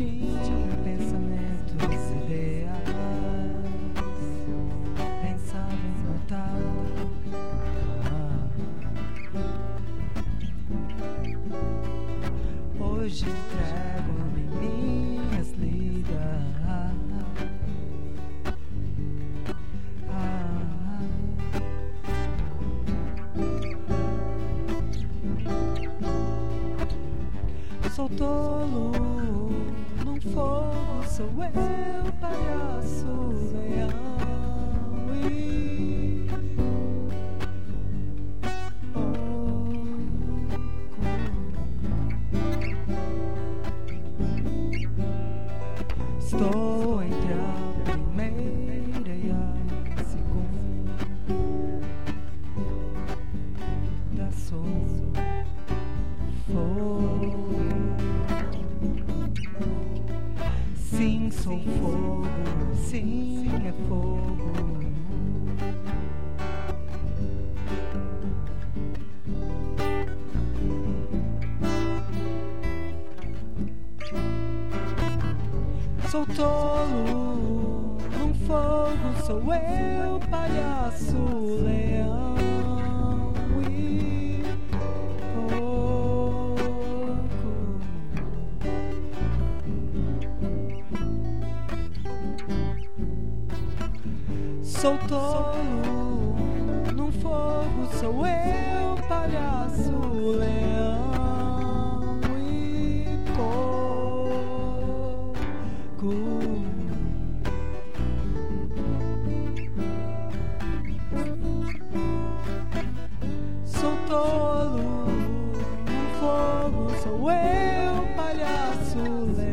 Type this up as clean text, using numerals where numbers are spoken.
tinha pensamentos ideais, pensava em matar. Hoje entrego-me minhas ligas. Sou tolo num fogo, sou eu, palhaço, leão. Estou entre a primeira e a segunda. Sou fogo. Sim, sou fogo. Sim, é fogo. Sou tolo num fogo, sou eu, palhaço, leão e porco. Sou tolo num fogo, sou eu, palhaço, leão e porco. Sou tolo num fogo, sou eu, palhaço, leão.